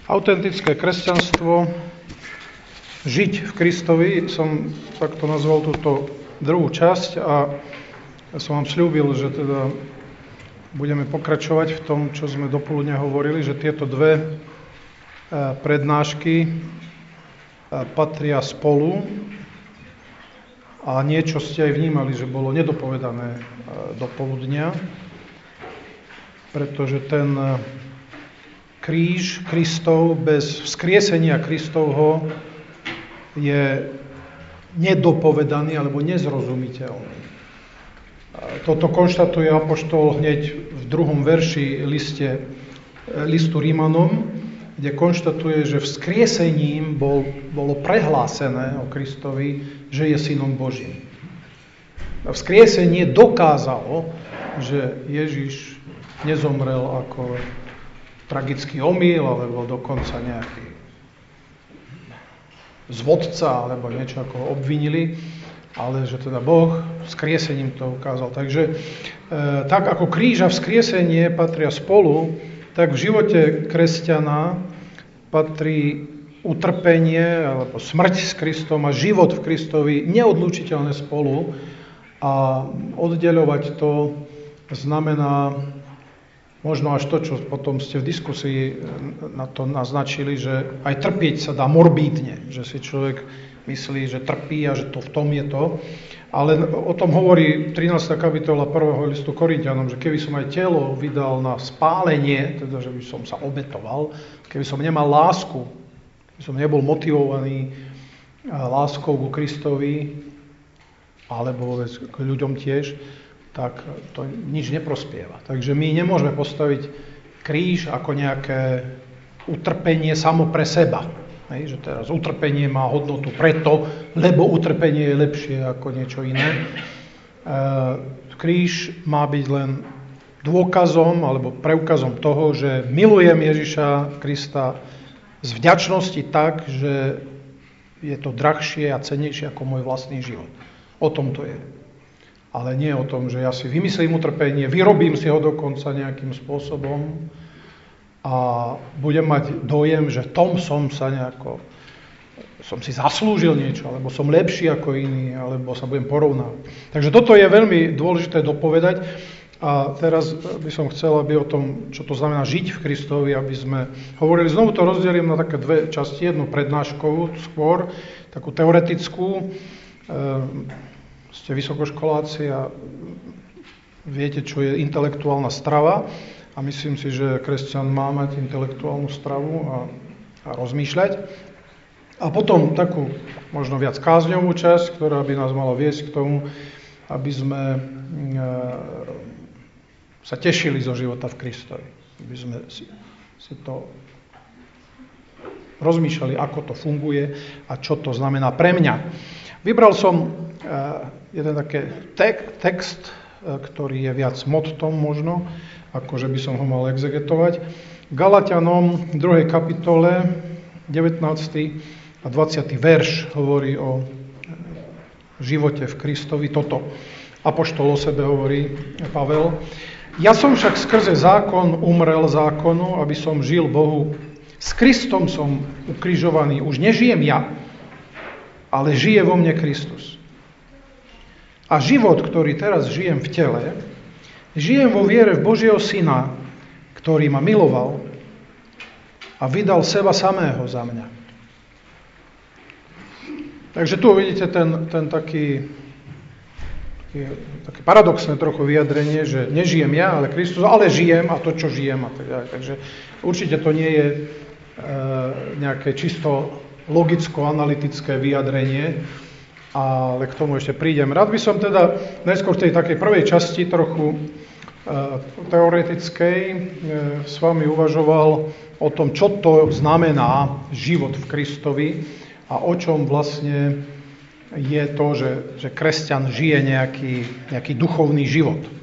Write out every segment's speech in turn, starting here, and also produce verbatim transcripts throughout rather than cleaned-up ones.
Autentické kresťanstvo, žiť v Kristovi, som takto nazval túto druhú časť a ja som vám sľúbil, že teda budeme pokračovať v tom, čo sme dopoludne hovorili, že tieto dve prednášky patria spolu a niečo ste aj vnímali, že bolo nedopovedané dopoludnia, pretože ten kríž Kristov bez vzkriesenia Kristovho je nedopovedaný alebo nezrozumiteľný. Toto konštatuje apoštol hneď v druhom verši liste, listu Rímanom, kde konštatuje, že vzkriesením bol, bolo prehlásené o Kristovi, že je synom Božím. Vzkriesenie dokázalo, že Ježiš nezomrel ako tragický omyl, alebo dokonca nejaký zvodca, alebo niečo ako obvinili, ale že teda Boh vzkriesením to ukázal. Takže e, tak ako kríž a vzkriesenie patria spolu, tak v živote kresťana patrí utrpenie alebo smrť s Kristom a život v Kristovi neodlučiteľné spolu a oddeľovať to znamená možno až to, čo potom ste v diskusii na to naznačili, že aj trpieť sa dá morbídne, že si človek myslí, že trpí a že to v tom je to. Ale o tom hovorí trinásta kapitola prvého listu Korinťanom, že keby som aj telo vydal na spálenie, teda že by som sa obetoval, keby som nemal lásku, keby som nebol motivovaný láskou ku Kristovi, alebo k ľuďom tiež, tak to nič neprospieva. Takže my nemôžeme postaviť kríž ako nejaké utrpenie samo pre seba. Hej, že teraz utrpenie má hodnotu preto, lebo utrpenie je lepšie ako niečo iné. E, kríž má byť len dôkazom alebo preukazom toho, že milujem Ježiša Krista z vďačnosti tak, že je to drahšie a cennejšie ako môj vlastný život. O tom to je. Ale nie o tom, že ja si vymyslím utrpenie, vyrobím si ho dokonca nejakým spôsobom a budem mať dojem, že v tom som sa nejako, som si zaslúžil niečo, alebo som lepší ako iný, alebo sa budem porovnávať. Takže toto je veľmi dôležité dopovedať a teraz by som chcel, aby o tom, čo to znamená žiť v Kristovi, aby sme hovorili, znovu to rozdelím na také dve časti, jednu prednáškovú skôr, takú teoretickú, ste vysokoškoláci a viete, čo je intelektuálna strava a myslím si, že kresťan má mať intelektuálnu stravu a, a rozmýšľať. A potom takú možno viac kázňovú časť, ktorá by nás mala viesť k tomu, aby sme e, sa tešili zo života v Kristovi. Aby sme si, si to rozmýšľali, ako to funguje a čo to znamená pre mňa. Vybral som jeden taký tek, text, ktorý je viac mottom možno, ako že by som ho mal exegetovať. Galatianom v druhej kapitole, devätnásty a dvadsiaty verš hovorí o živote v Kristovi. Toto apoštol o sebe hovorí Pavel. Ja som však skrze zákon umrel zákonu, aby som žil Bohu. S Kristom som ukrižovaný. Už nežijem ja, ale žije vo mne Kristus. A život, ktorý teraz žijem v tele, žijem vo viere v Božieho Syna, ktorý ma miloval a vydal seba samého za mňa. Takže tu vidíte ten, ten taký, taký, také paradoxné trochu vyjadrenie, že nežijem ja, ale Kristus, ale žijem a to, čo žijem. A tak ďalej. Takže určite to nie je e, nejaké čisto logicko-analytické vyjadrenie, ale k tomu ešte prídem. Rád by som teda najskôr v tej takej prvej časti trochu e, teoretickej e, s vami uvažoval o tom, čo to znamená život v Kristovi a o čom vlastne je to, že, že kresťan žije nejaký, nejaký duchovný život. E,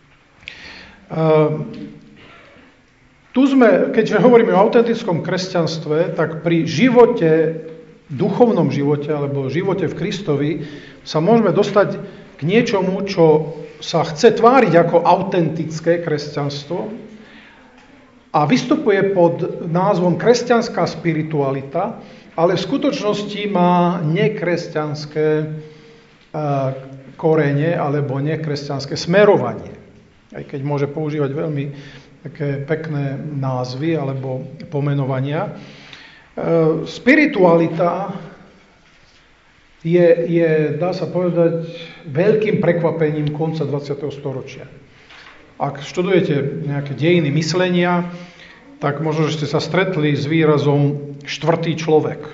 tu sme, keď hovoríme o autentickom kresťanstve, tak pri živote duchovnom živote alebo živote v Kristovi sa môžeme dostať k niečomu, čo sa chce tváriť ako autentické kresťanstvo, a vystupuje pod názvom kresťanská spiritualita, ale v skutočnosti má nekresťanské korene alebo nekresťanské smerovanie. Aj keď môže používať veľmi také pekné názvy alebo pomenovania. Spiritualita je, je, dá sa povedať, veľkým prekvapením konca dvadsiateho storočia. Ak študujete nejaké dejiny myslenia, tak možno, že ste sa stretli s výrazom štvrtý človek.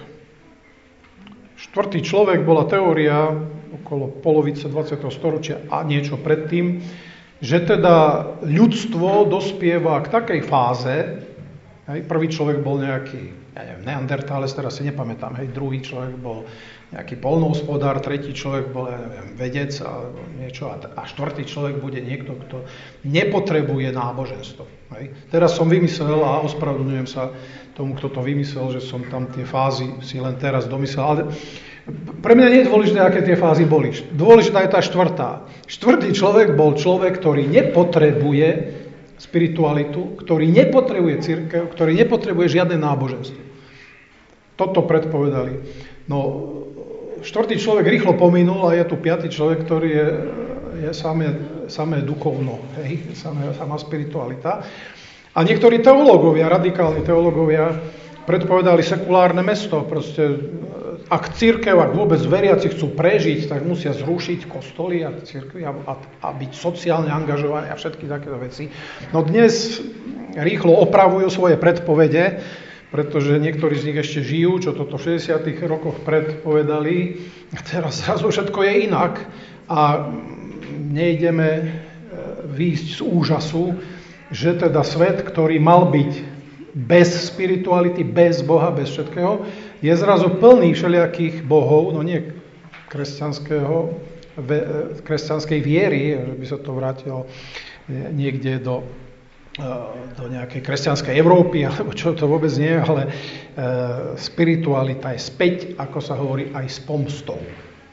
Štvrtý človek bola teória okolo polovice dvadsiateho storočia a niečo predtým, že teda ľudstvo dospieva k takej fáze, hej, prvý človek bol nejaký, ja neviem, neandertálec, teraz si nepamätám, hej, druhý človek bol nejaký poľnohospodár, tretí človek bol, ja neviem, vedec alebo niečo a, a štvrtý človek bude niekto, kto nepotrebuje náboženstvo. Hej. Teraz som vymyslel a ospravedlňujem sa tomu, kto to vymyslel, že som tam tie fázy si len teraz domyslel, ale pre mňa nie je dôležité, aké tie fázy boli. Dôležitá je tá štvrtá. Štvrtý človek bol človek, ktorý nepotrebuje spiritualitu, ktorý nepotrebuje cirkev, ktorý nepotrebuje žiadne náboženstvo. Toto predpovedali. No, štvrtý človek rýchlo pominul a je tu piatý človek, ktorý je, je samé, samé duchovno, hej, samé, samá spiritualita. A niektorí teológovia, radikálni teológovia, predpovedali sekulárne mesto. Proste, ak cirkev, ak vôbec veriaci chcú prežiť, tak musia zrušiť kostoly a cirkvi a, a, a byť sociálne angažovaní a všetky takéto veci. No dnes rýchlo opravujú svoje predpovede, pretože niektorí z nich ešte žijú, čo toto v šesťdesiatych rokoch predpovedali. Teraz zrazu všetko je inak a nejdeme výjsť z úžasu, že teda svet, ktorý mal byť bez spirituality, bez Boha, bez všetkého, je zrazu plný všelijakých bohov, no nie kresťanského, kresťanskej viery, že by sa to vrátilo niekde do, do nejakej kresťanskej Európy, alebo čo to vôbec nie, ale spiritualita je späť, ako sa hovorí, aj s pomstou.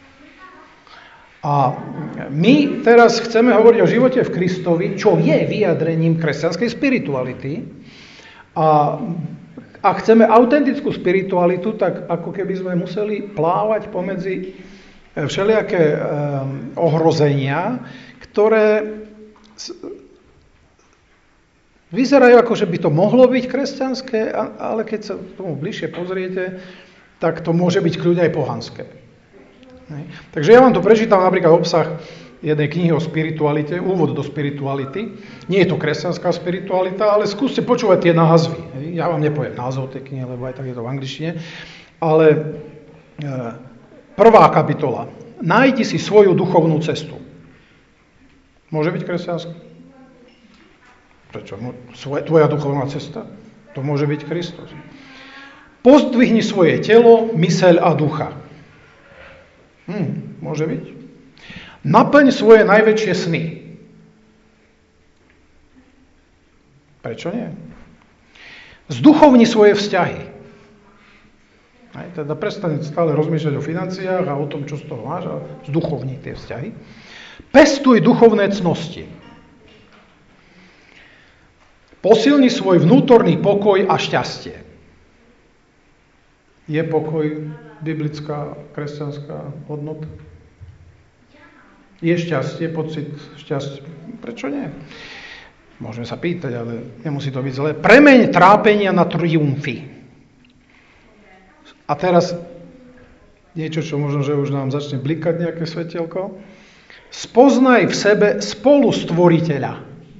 A my teraz chceme hovoriť o živote v Kristovi, čo je vyjadrením kresťanskej spirituality. A ak chceme autentickú spiritualitu, tak ako keby sme museli plávať pomedzi všelijaké um, ohrozenia, ktoré vyzerajú ako, že by to mohlo byť kresťanské, ale keď sa tomu bližšie pozriete, tak to môže byť kľudne aj pohanské. Takže ja vám tu prečítam napríklad obsah jednej knihy o spiritualite, úvod do spirituality. Nie je to kresťanská spiritualita, ale skúste počúvať tie názvy. Ja vám nepoviem názov tej knihy, lebo aj tak je to v angličtine. Ale e, prvá kapitola. Nájdi si svoju duchovnú cestu. Môže byť kresťanská? Prečo? Tvoja duchovná cesta? To môže byť Kristus. Pozdvihni svoje telo, myseľ a ducha. Hm, môže byť. Naplň svoje najväčšie sny. Prečo nie? Zduchovni svoje vzťahy. Aj teda prestane stále rozmýšľať o financiách a o tom, čo z toho máš, a zduchovni tie vzťahy. Pestuj duchovné cnosti. Posilni svoj vnútorný pokoj a šťastie. Je pokoj biblická, kresťanská hodnota? Je šťastie, pocit šťastia? Prečo nie? Môžeme sa pýtať, ale nemusí to byť zlé. Premeň trápenia na triumfy. A teraz niečo, čo možno, že už nám začne blikať nejaké svetielko. Spoznaj v sebe spolustvoriteľa.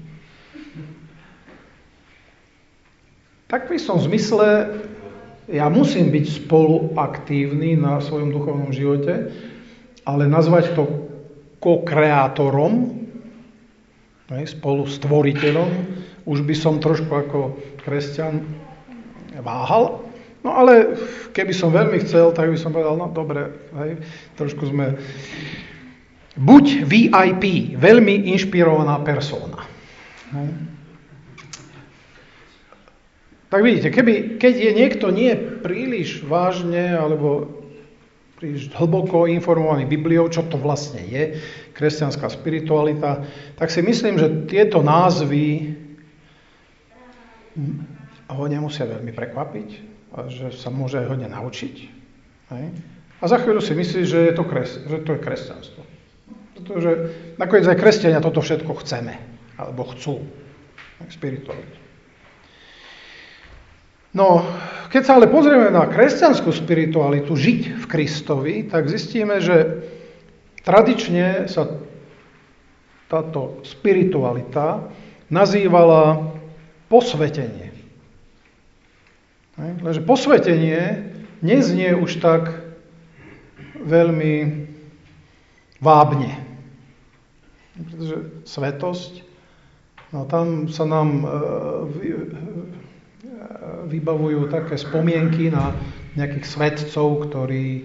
Tak v istom zmysle ja musím byť spoluaktívny na svojom duchovnom živote, ale nazvať to ko-kreátorom, spolu stvoriteľom, už by som trošku ako kresťan váhal. No ale keby som veľmi chcel, tak by som povedal, no dobre, hej, trošku sme... Buď vé í pé, veľmi inšpirovaná persona. Hej. Tak vidíte, keby, keď je niekto nie príliš vážne alebo príliš hlboko informovaný Bibliou, čo to vlastne je, kresťanská spiritualita, tak si myslím, že tieto názvy a ho nemusia veľmi prekvapiť, a že sa môže aj hodne naučiť. Hej? A za chvíľu si myslí, že je to, kres, že to je kresťanstvo. Pretože nakoniec aj kresťania toto všetko chceme, alebo chcú. Spiritualitu. No, keď sa ale pozrieme na kresťanskú spiritualitu, žiť v Kristovi, tak zistíme, že tradične sa táto spiritualita nazývala posvetenie. Lenže posvetenie neznie už tak veľmi vábne. Pretože svetosť, no tam sa nám e, vy, e, vybavujú také spomienky na nejakých svetcov, ktorí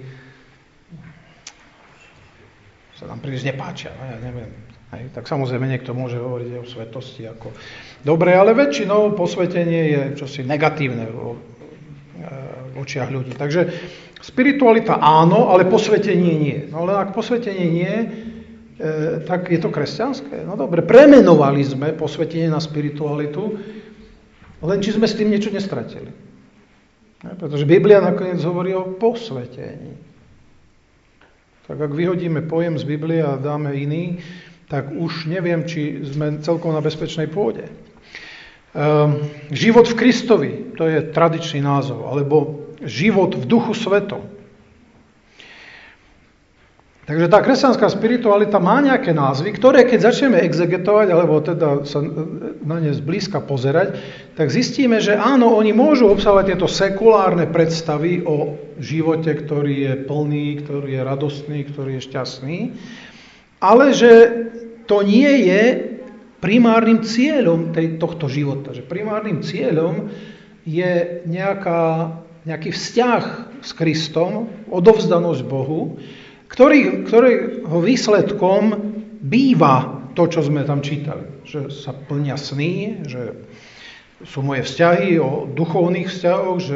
sa nám príliš nepáčia. No, ja neviem. Hej, tak samozrejme niekto môže hovoriť o svetosti ako dobre, ale väčšinou posvetenie je čosi negatívne v, v očiach ľudí. Takže spiritualita áno, ale posvetenie nie. No ale ak posvetenie nie, e, tak je to kresťanské. No dobre, premenovali sme posvetenie na spiritualitu, len či sme s tým niečo nestratili. Ne, pretože Biblia nakoniec hovorí o posvetení. Tak ak vyhodíme pojem z Biblie a dáme iný, tak už neviem, či sme celkom na bezpečnej pôde. Um, život v Kristovi, to je tradičný názov, alebo život v Duchu Svetom. Takže tá kresťanská spiritualita má nejaké názvy, ktoré keď začneme exegetovať, alebo teda sa na ne zblízka pozerať, tak zistíme, že áno, oni môžu obsahovať tieto sekulárne predstavy o živote, ktorý je plný, ktorý je radostný, ktorý je šťastný, ale že to nie je primárnym cieľom tej, tohto života. Že primárnym cieľom je nejaká, nejaký vzťah s Kristom, odovzdanosť Bohu, ktorý, ktorého výsledkom býva to, čo sme tam čítali. Že sa plnia sny, že sú moje vzťahy o duchovných vzťahoch, že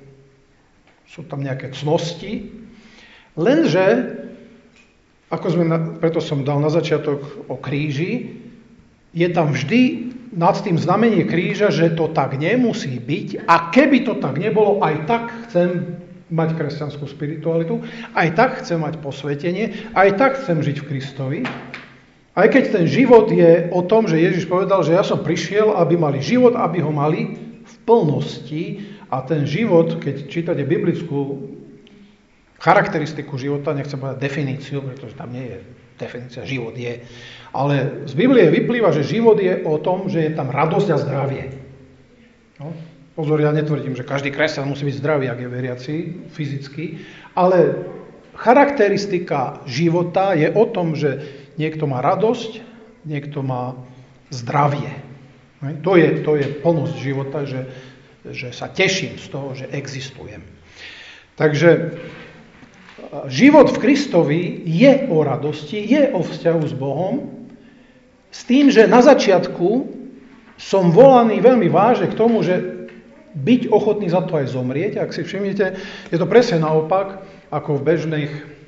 sú tam nejaké cnosti. Lenže ako sme, preto som dal na začiatok o kríži, je tam vždy nad tým znamenie kríža, že to tak nemusí byť a keby to tak nebolo, aj tak chcem mať kresťanskú spiritualitu, aj tak chcem mať posvetenie, aj tak chcem žiť v Kristovi. Aj keď ten život je o tom, že Ježiš povedal, že ja som prišiel, aby mali život, aby ho mali v plnosti a ten život, keď čítate biblickú charakteristiku života, nechcem povedať definíciu, pretože tam nie je definícia, život je. Ale z Biblie vyplýva, že život je o tom, že je tam radosť a zdravie. No, pozor, ja netvrdím, že každý kresťan musí byť zdravý, ak je veriaci, fyzicky, ale charakteristika života je o tom, že niekto má radosť, niekto má zdravie. To je, to je plnosť života, že, že sa teším z toho, že existujem. Takže život v Kristovi je o radosti, je o vzťahu s Bohom, s tým, že na začiatku som volaný veľmi vážne k tomu, že byť ochotný za to aj zomrieť. Ak si všimnete, je to presne naopak, ako v bežných,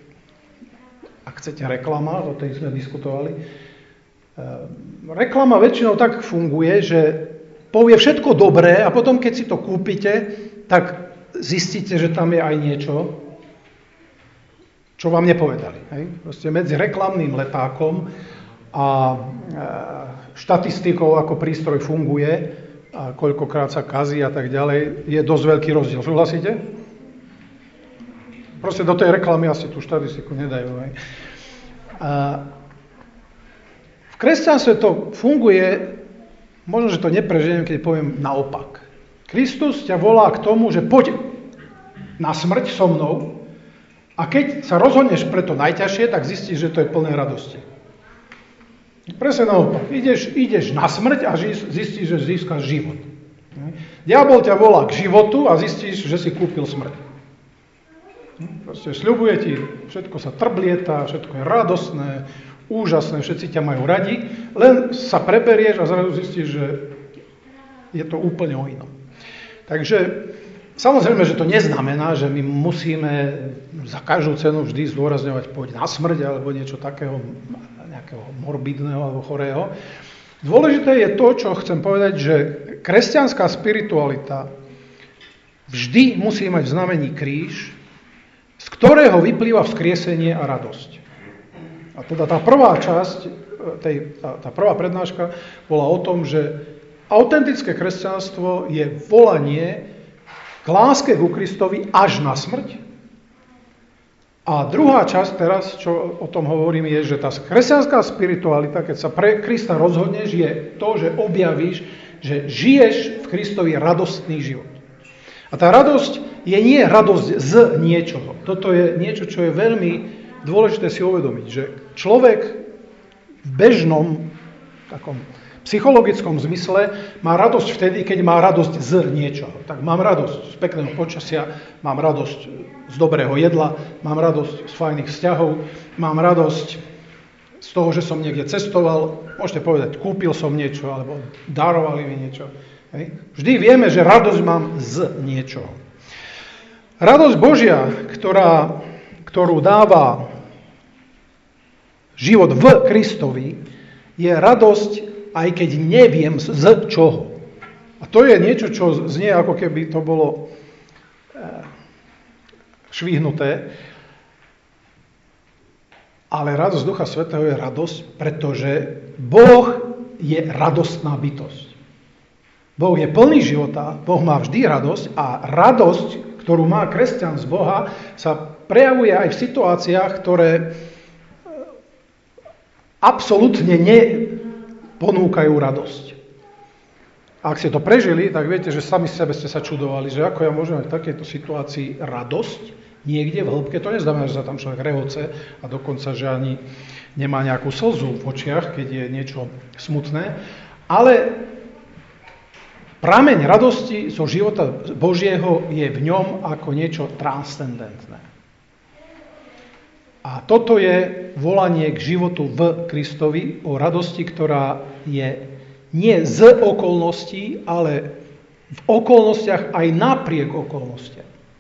ak chcete, reklamách, o tej sme diskutovali. Reklama väčšinou tak funguje, že povie všetko dobré a potom, keď si to kúpite, tak zistíte, že tam je aj niečo, čo vám nepovedali. Hej? Proste medzi reklamným letákom a štatistikou, ako prístroj funguje a koľkokrát sa kazí a tak ďalej, je dosť veľký rozdiel. Súhlasíte? Proste do tej reklamy asi tú štatistiku nedajú. Hej? A v kresťanstve to funguje, možno, že to nepreženiem, keď poviem naopak. Kristus ťa volá k tomu, že poď na smrť so mnou, a keď sa rozhodneš pre to najťažšie, tak zistíš, že to je plné radosti. Presne naopak. Ideš, ideš na smrť a zistíš, že získaš život. Diabol ťa volá k životu a zistíš, že si kúpil smrť. Proste sľubuje ti, všetko sa trblieta, všetko je radostné, úžasné, všetci ťa majú radi, len sa preberieš a zrazu zistíš, že je to úplne o inom. Takže samozrejme, že to neznamená, že my musíme za každú cenu vždy zdôrazňovať poď na smrť alebo niečo takého, nejakého morbidného alebo chorého. Dôležité je to, čo chcem povedať, že kresťanská spiritualita vždy musí mať v znamení kríž, z ktorého vyplýva vzkriesenie a radosť. A teda tá prvá časť, tej, tá, tá prvá prednáška bola o tom, že autentické kresťanstvo je volanie k láske ku Kristovi až na smrť. A druhá časť teraz, čo o tom hovorím, je, že tá kresťanská spiritualita, keď sa pre Krista rozhodneš, je to, že objavíš, že žiješ v Kristovi radostný život. A tá radosť je nie radosť z niečoho. Toto je niečo, čo je veľmi dôležité si uvedomiť, že človek v bežnom takom psychologickom zmysle má radosť vtedy, keď má radosť z niečoho. Tak mám radosť z pekného počasia, mám radosť z dobrého jedla, mám radosť z fajných vzťahov, mám radosť z toho, že som niekde cestoval, môžete povedať, kúpil som niečo, alebo darovali mi niečo. Hej. Vždy vieme, že radosť mám z niečoho. Radosť Božia, ktorá, ktorú dáva život v Kristovi, je radosť, aj keď neviem z čoho. A to je niečo, čo znie, ako keby to bolo švihnuté. Ale radosť Ducha Svätého je radosť, pretože Boh je radostná bytosť. Boh je plný života, Boh má vždy radosť a radosť, ktorú má kresťan z Boha, sa prejavuje aj v situáciách, ktoré absolútne neponúkajú radosť. Ak ste to prežili, tak viete, že sami sebe ste sa čudovali, že ako ja môžem mať v takejto situácii radosť niekde v hĺbke. To neznamená, že sa tam človek rehoce a dokonca, že ani nemá nejakú slzu v očiach, keď je niečo smutné. Ale prameň radosti zo života Božieho je v ňom ako niečo transcendentné. A toto je volanie k životu v Kristovi o radosti, ktorá je nie z okolností, ale v okolnostiach aj napriek okolnostiam.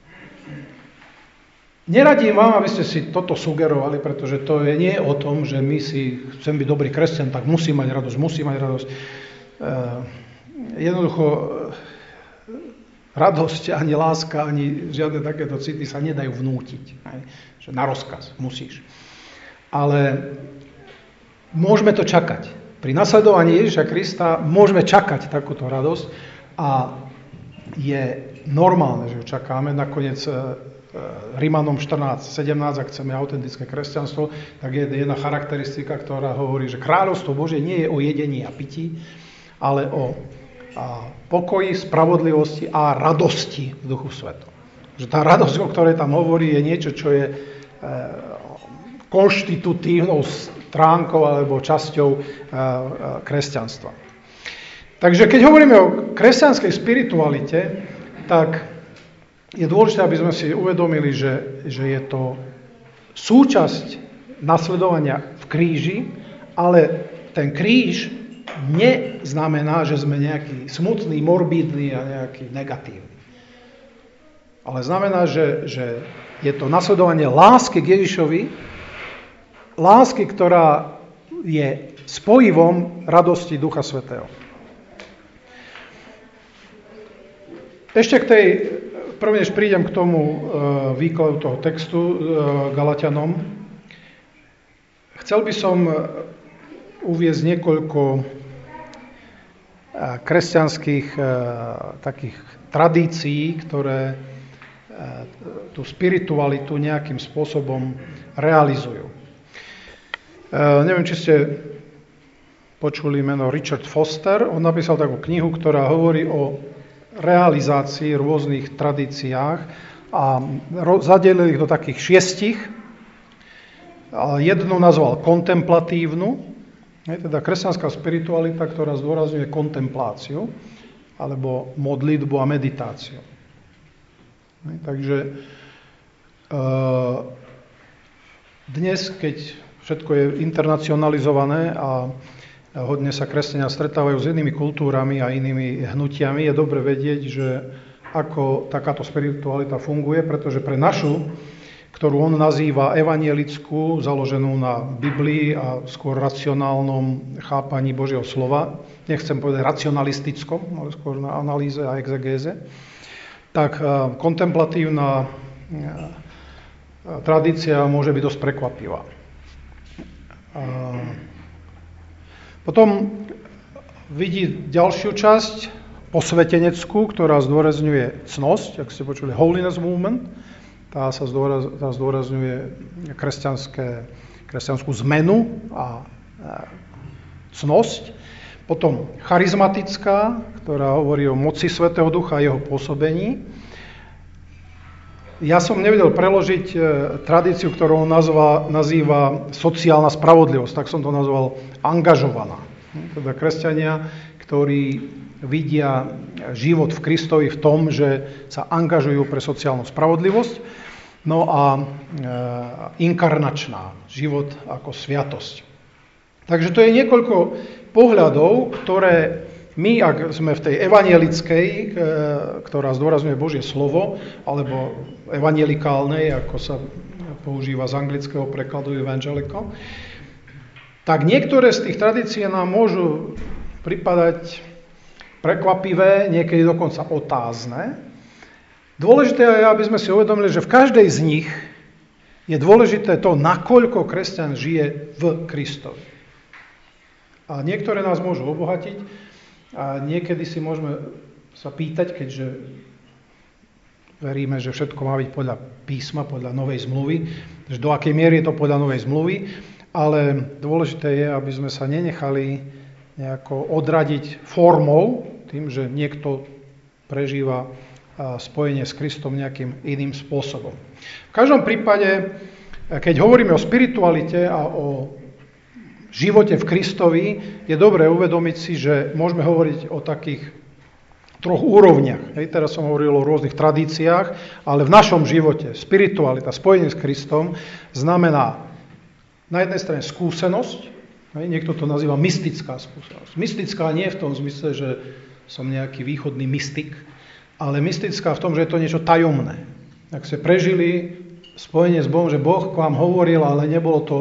Neradím vám, aby ste si toto sugerovali, pretože to je nie o tom, že my si chcem byť dobrý kresťan, tak musí mať radosť, musí mať radosť. Jednoducho radosť, ani láska, ani žiadne takéto city sa nedajú vnútiť. Že na rozkaz musíš. Ale môžeme to čakať. Pri nasledovaní Ježiša Krista môžeme čakať takúto radosť a je normálne, že ju čakáme. Nakoniec Rimanom štrnásť sedemnásť, ak chceme autentické kresťanstvo, tak je jedna charakteristika, ktorá hovorí, že kráľovstvo Božie nie je o jedení a pití, ale o a pokoji, spravodlivosti a radosti v Duchu Svetom. Že tá radosť, o ktorej tam hovorí, je niečo, čo je e, konštitutívnou stránkou alebo časťou e, e, kresťanstva. Takže keď hovoríme o kresťanskej spiritualite, tak je dôležité, aby sme si uvedomili, že, že je to súčasť nasledovania v kríži, ale ten kríž neznamená, že sme nejaký smutný, morbidný a nejaký negatívny. Ale znamená, že, že je to nasledovanie lásky k Ježišovi, lásky, ktorá je spojivom radosti Ducha Svätého. Ešte k tej, prvne, než prídem k tomu e, výkladu toho textu e, Galatianom, chcel by som uviesť niekoľko kresťanských takých tradícií, ktoré tú spiritualitu nejakým spôsobom realizujú. Neviem, či ste počuli meno Richard Foster. On napísal takú knihu, ktorá hovorí o realizácii rôznych tradíciách a zadelil ich do takých šiestich. Jednu nazval kontemplatívnu, je teda kresťanská spiritualita, ktorá zdôrazňuje kontempláciu alebo modlitbu a meditáciu. Takže dnes, keď všetko je internacionalizované a hodne sa kresťania stretávajú s inými kultúrami a inými hnutiami, je dobre vedieť, že ako takáto spiritualita funguje, pretože pre našu ktorú on nazýva evanielickú, založenú na Biblii a skôr racionálnom chápaní Božieho slova, nechcem povedať racionalistickom, ale skôr na analýze a exegéze, tak kontemplatívna tradícia môže byť dosť prekvapivá. Potom vidí ďalšiu časť, posveteneckú, ktorá zdôrazňuje cnosť, ak ste počuli, holiness movement, tá sa zdôraz, tá zdôrazňuje kresťanské, kresťanskú zmenu a cnosť. Potom charizmatická, ktorá hovorí o moci Svätého Ducha a jeho pôsobení. Ja som nevedel preložiť e, tradíciu, ktorú on nazva, nazýva sociálna spravodlivosť, tak som to nazval angažovaná. Teda kresťania, ktorí vidia život v Kristovi v tom, že sa angažujú pre sociálnu spravodlivosť. No a e, inkarnačná, život ako sviatosť. Takže to je niekoľko pohľadov, ktoré my, ak sme v tej evanielickej, e, ktorá zdôrazňuje Božie slovo, alebo evangelikálnej, ako sa používa z anglického prekladu evangelical, tak niektoré z tých tradícií nám môžu pripadať prekvapivé, niekedy dokonca otázne. Dôležité je, aby sme si uvedomili, že v každej z nich je dôležité to, nakoľko kresťan žije v Kristovi. A niektoré nás môžu obohatiť a niekedy si môžeme sa pýtať, keďže veríme, že všetko má byť podľa písma, podľa novej zmluvy, že do akej miery je to podľa novej zmluvy, ale dôležité je, aby sme sa nenechali nejako odradiť formou, tým, že niekto prežíva spojenie s Kristom nejakým iným spôsobom. V každom prípade, keď hovoríme o spiritualite a o živote v Kristovi, je dobré uvedomiť si, že môžeme hovoriť o takých troch úrovniach. Hej, teraz som hovoril o rôznych tradíciách, ale v našom živote spiritualita, spojenie s Kristom, znamená na jednej strane skúsenosť, hej, niekto to nazýva mystická skúsenosť. Mystická nie v tom zmysle, že som nejaký východný mystik, ale mystická v tom, že je to niečo tajomné. Ak ste prežili spojenie s Bohom, že Boh k vám hovoril, ale nebolo to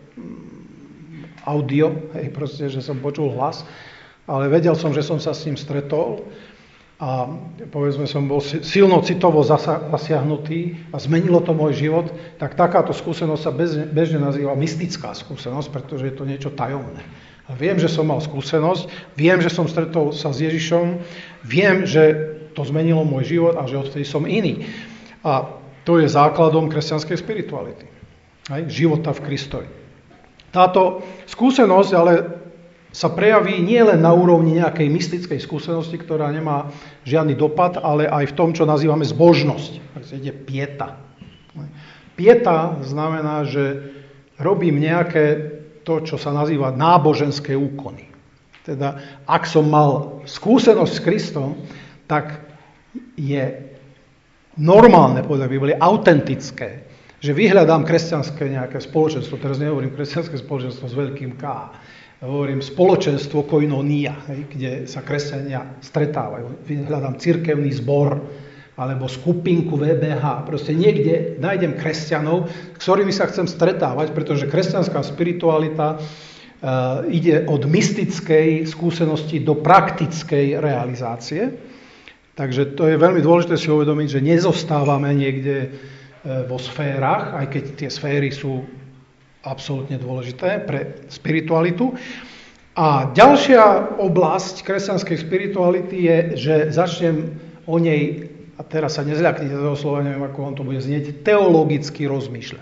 audio, hej, proste, že som počul hlas, ale vedel som, že som sa s ním stretol a povedzme som bol silno citovo zasiahnutý a zmenilo to môj život, tak takáto skúsenosť sa bežne, bežne nazýva mystická skúsenosť, pretože je to niečo tajomné. A viem, že som mal skúsenosť, viem, že som stretol sa s Ježišom, viem, že to zmenilo môj život a že odtedy som iný. A to je základom kresťanskej spirituality. Aj života v Kristovi. Táto skúsenosť ale sa prejaví nielen na úrovni nejakej mystickej skúsenosti, ktorá nemá žiadny dopad, ale aj v tom, čo nazývame zbožnosť. Tak sa ide pieta. Pieta znamená, že robím nejaké to, čo sa nazýva náboženské úkony. Teda, ak som mal skúsenosť s Kristom, tak je normálne, podľa Biblie, autentické, že vyhľadám kresťanské nejaké spoločenstvo. Teraz nehovorím kresťanské spoločenstvo s veľkým K. Hovorím spoločenstvo koinonia, kde sa kresťania stretávajú. Vyhľadám cirkevný zbor alebo skupinku vé bé há. Proste niekde nájdem kresťanov, s ktorými sa chcem stretávať, pretože kresťanská spiritualita uh, ide od mystickej skúsenosti do praktickej realizácie. Takže to je veľmi dôležité si uvedomiť, že nezostávame niekde vo sférach, aj keď tie sféry sú absolútne dôležité pre spiritualitu. A ďalšia oblasť kresťanskej spirituality je, že začnem o nej, a teraz sa nezľaknite toho slova, neviem, ako vám to bude znieť, teologicky rozmýšľať.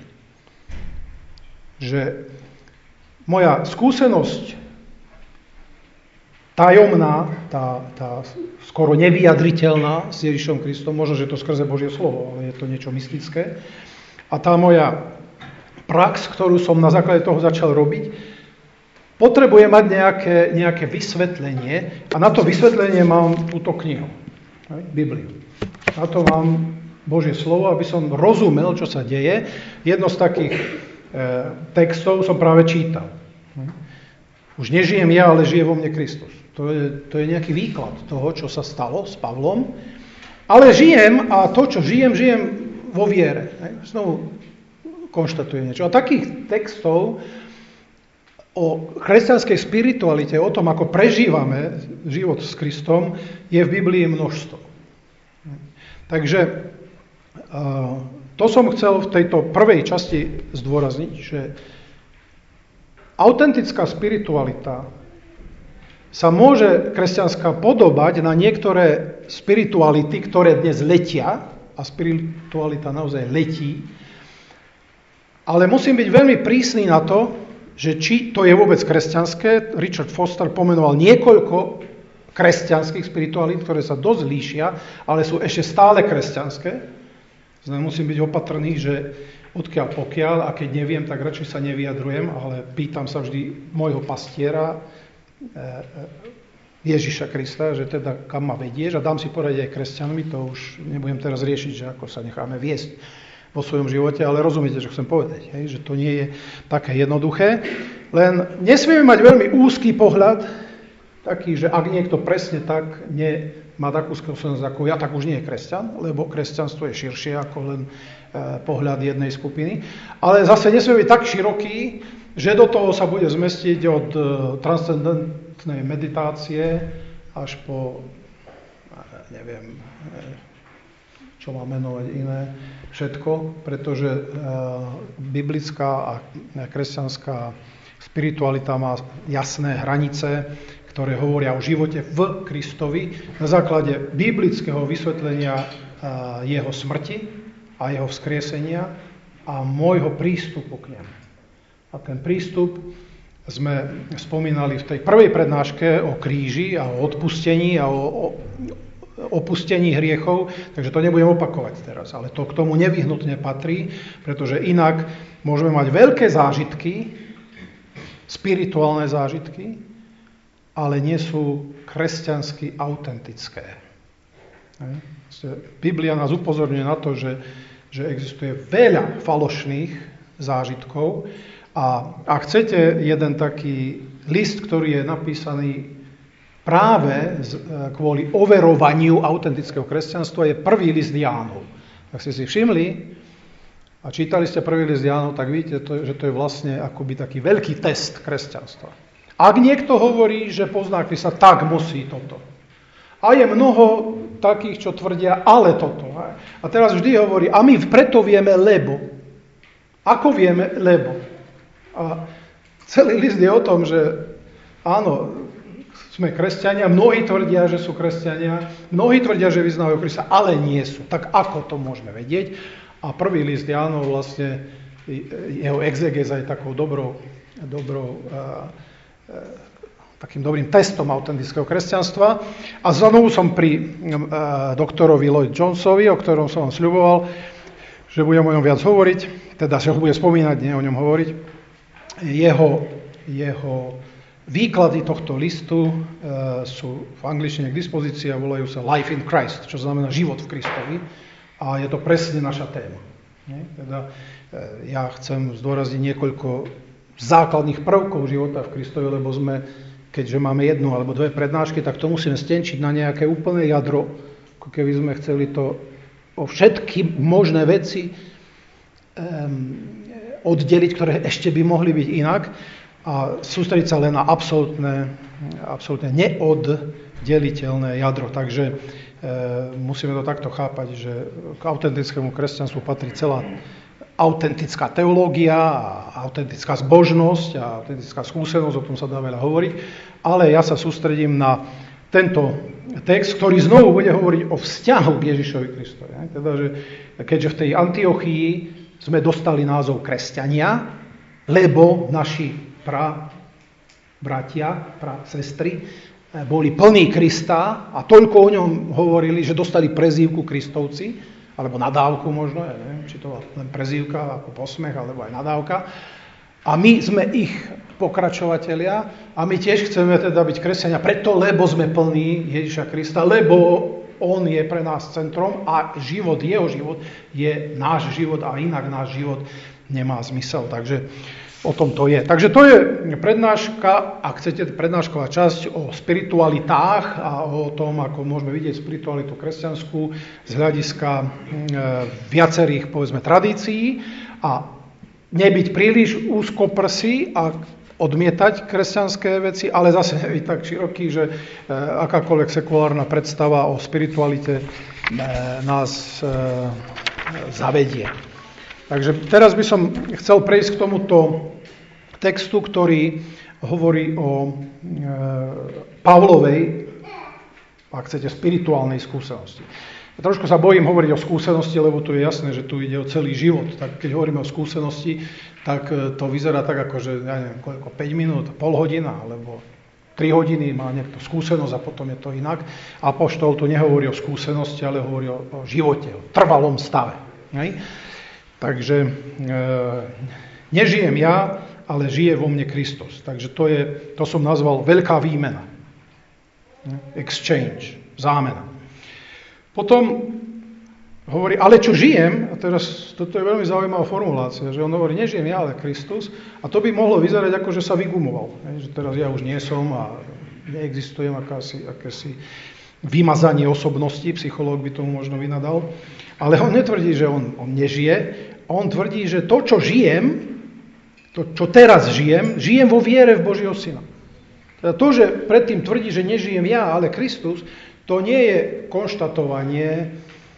Že moja skúsenosť tajomná, tá, tá skoro nevyjadriteľná s Ježišom Kristom, možno, že to skrze Božie slovo, ale je to niečo mystické. A tá moja prax, ktorú som na základe toho začal robiť, potrebuje mať nejaké, nejaké vysvetlenie a na to vysvetlenie mám túto knihu, Bibliu. Na to mám Božie slovo, aby som rozumel, čo sa deje. Jedno z takých e, textov som práve čítal. Už nežijem ja, ale žije vo mne Kristus. To je, to je nejaký výklad toho, čo sa stalo s Pavlom. Ale žijem a to, čo žijem, žijem vo viere. Znovu, konštatuje niečo. A takých textov o kresťanskej spiritualite, o tom, ako prežívame život s Kristom, je v Biblii množstvo. Takže to som chcel v tejto prvej časti zdôrazniť, že autentická spiritualita sa môže kresťanská podobať na niektoré spirituality, ktoré dnes letia, a spiritualita naozaj letí, ale musím byť veľmi prísny na to, že či to je vôbec kresťanské. Richard Foster pomenoval niekoľko kresťanských spiritualít, ktoré sa dosť líšia, ale sú ešte stále kresťanské. Znamená, musím byť opatrný, že odkiaľ pokiaľ, a keď neviem, tak radšej sa nevyjadrujem, ale pýtam sa vždy môjho pastiera, Ježiša Krista, že teda kam ma vedieš, a dám si poradiť aj kresťanmi, to už nebudem teraz riešiť, že ako sa necháme viesť vo svojom živote, ale rozumiete, čo chcem povedať, hej? Že to nie je také jednoduché. Len nesmieme mať veľmi úzky pohľad, taký, že ak niekto presne tak nie má takú skúsenosť ako ja, tak už nie je kresťan, lebo kresťanstvo je širšie ako len e, pohľad jednej skupiny. Ale zase nesmieme byť tak široký, že do toho sa bude zmestiť od e, transcendentnej meditácie až po, neviem, čo má menovať iné, všetko, pretože e, biblická a kresťanská spiritualita má jasné hranice, ktoré hovoria o živote v Kristovi na základe biblického vysvetlenia e, jeho smrti a jeho vzkriesenia a môjho prístupu k nemu. A ten prístup sme spomínali v tej prvej prednáške o kríži a o odpustení a o, o opustení hriechov, takže to nebudem opakovať teraz, ale to k tomu nevyhnutne patrí, pretože inak môžeme mať veľké zážitky, spirituálne zážitky, ale nie sú kresťansky autentické. Biblia nás upozorňuje na to, že, že existuje veľa falošných zážitkov a ak chcete jeden taký list, ktorý je napísaný práve kvôli overovaniu autentického kresťanstva, je prvý list Jánov. Ak ste si všimli a čítali ste prvý list Jánov, tak vidíte, že to je vlastne akoby taký veľký test kresťanstva. Ak niekto hovorí, že pozná Krista, tak musí toto. A je mnoho takých, čo tvrdia, ale toto. A teraz vždy hovorí, a my preto vieme, lebo. Ako vieme, lebo. A celý list je o tom, že áno, sme kresťania, mnohí tvrdia, že sú kresťania, mnohí tvrdia, že vyznávajú Krista, ale nie sú. Tak ako to môžeme vedieť? A prvý list Jánov vlastne, jeho exegéza je takou dobrou, dobrou takým dobrým testom autentického kresťanstva. A znovu som pri doktorovi Lloyd Jonesovi, o ktorom som vám sľuboval, že budem o ňom viac hovoriť, teda že ho bude spomínať, nie o ňom hovoriť. Jeho, jeho výklady tohto listu e, sú v angličtine k dispozícii a volajú sa Life in Christ, čo znamená život v Kristovi. A je to presne naša téma. Nie? Teda, e, ja chcem zdôrazniť niekoľko základných prvkov života v Kristovi, lebo sme, keďže máme jednu alebo dve prednášky, tak to musíme stenčiť na nejaké úplné jadro, ako keby sme chceli to o všetky možné veci um, oddeliť, ktoré ešte by mohli byť inak a sústrediť sa len na absolútne, absolútne neoddeliteľné jadro. Takže e, musíme to takto chápať, že k autentickému kresťanstvu patrí celá autentická teológia, autentická zbožnosť a autentická skúsenosť, o tom sa dá veľa hovoriť, ale ja sa sústredím na tento text, ktorý znovu bude hovoriť o vzťahu k Ježišovi Kristovi. Teda, že keďže v tej Antiochii sme dostali názov kresťania, lebo naši pra bratia, pra sestry boli plní Krista a toľko o ňom hovorili, že dostali prezývku Kristovci, alebo nadávku možno, ja neviem, či to bola len prezývka ako posmech, alebo aj nadávka. A my sme ich pokračovatelia a my tiež chceme teda byť kresťania preto, lebo sme plní Ježiša Krista, lebo on je pre nás centrom a život, jeho život je náš život a inak náš život nemá zmysel. Takže o tom to je. Takže to je prednáška, ak chcete, prednášková časť o spiritualitách a o tom, ako môžeme vidieť spiritualitu kresťanskú z hľadiska e, viacerých, povedzme, tradícií. A nebyť príliš úzkoprsý a odmietať kresťanské veci, ale zase nebyť tak široký, že e, akákoľvek sekulárna predstava o spiritualite e, nás e, zavedie. Takže teraz by som chcel prejsť k tomuto textu, ktorý hovorí o e, Pavlovej, ak chcete, spirituálnej skúsenosti. Ja trošku sa bojím hovoriť o skúsenosti, lebo tu je jasné, že tu ide o celý život. Tak keď hovoríme o skúsenosti, tak to vyzerá tak ako, že ja neviem, koľko, päť minút, pol hodina, alebo tri hodiny má niekto skúsenosť a potom je to inak. Apoštol tu nehovorí o skúsenosti, ale hovorí o, o živote, o trvalom stave. Hej? Takže e, nežijem ja, ale žije vo mne Kristus. Takže to, je, to som nazval veľká výmena. Exchange, zámena. Potom hovorí, ale čo žijem, a teraz toto je veľmi zaujímavá formulácia, že on hovorí, nežijem ja, ale Kristus, a to by mohlo vyzerať ako, že sa vygumoval. Že teraz ja už nie som a neexistujem akási, akési vymazanie osobnosti, psychológ by tomu možno vynadal. Ale on netvrdí, že on, on nežije, on tvrdí, že to, čo žijem, to, čo teraz žijem, žijem vo viere v Božieho Syna. Teda to, že predtým tvrdí, že nežijem ja, ale Kristus, to nie je konštatovanie,